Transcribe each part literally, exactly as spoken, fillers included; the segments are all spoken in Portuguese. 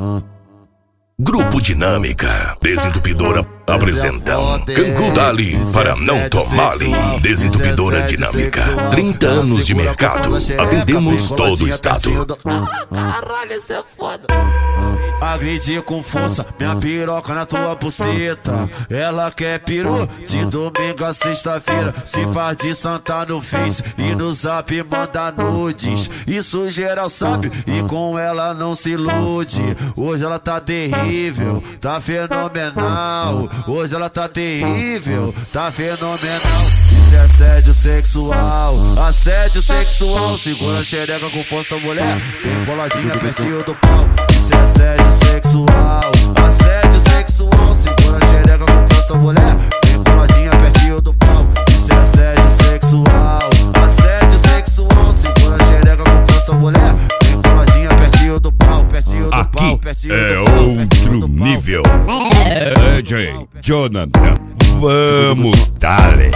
Grupo Dinâmica, Desentupidora apresentam Cangu Dali para não tomar-lhe. Desentupidora Dinâmica, trinta anos de mercado, atendemos todo o estado. Caralho, isso é foda. Agredir com força, minha piroca na tua buceta. Ela quer peru de domingo a sexta-feira. Se faz de santa no Face e no Zap manda nudes. Isso geral sabe e com ela não se ilude. Hoje ela tá terrível, tá fenomenal. Hoje ela tá terrível, tá fenomenal. Isso é assédio sexual, assédio sexual. Segura a xereca com força, mulher, bem coladinha pertinho do pau. Isso é assédio sexual, assédio sexual. Segura a xereca com força, mulher, bem coladinha pertinho do pau. Isso é assédio sexual, assédio sexual. Segura a xereca com força, mulher, bem coladinha pertinho do pau, pertinho do pau, pertinho é do pau, outro nível. D J Jonathan, vamos dale.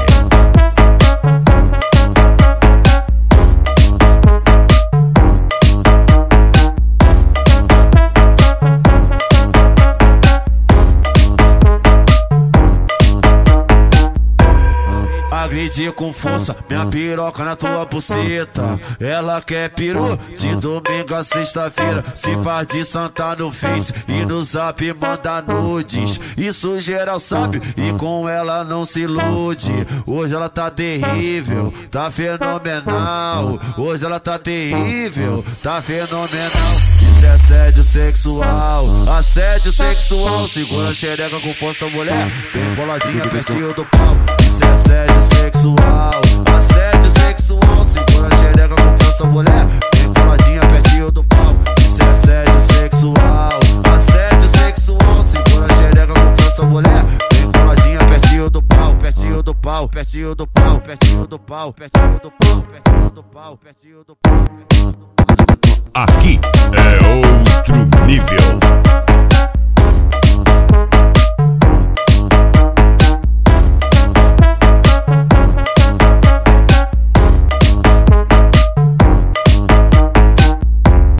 Agredir com força, minha piroca na tua buceta. Ela quer peru de domingo a sexta-feira. Se faz de santa no Face e no Zap manda nudes. Isso geral sabe e com ela não se ilude. Hoje ela tá terrível, tá fenomenal. Hoje ela tá terrível, tá fenomenal. Isso é assédio sexual, assédio sexual. Segura a xereca com força, mulher, bem coladinha pertinho do pau. Isso é assédio sexual, assédio sexual. Segura a xereca com força, mulher, bem coladinha pertinho do pau. Isso é assédio sexual, assédio sexual. Segura a xereca com força, mulher, bem coladinha pertinho do pau, pertinho do pau, pertinho do pau, pertinho do pau, pertinho do pau, pertinho do pau, pertinho do pau. Aqui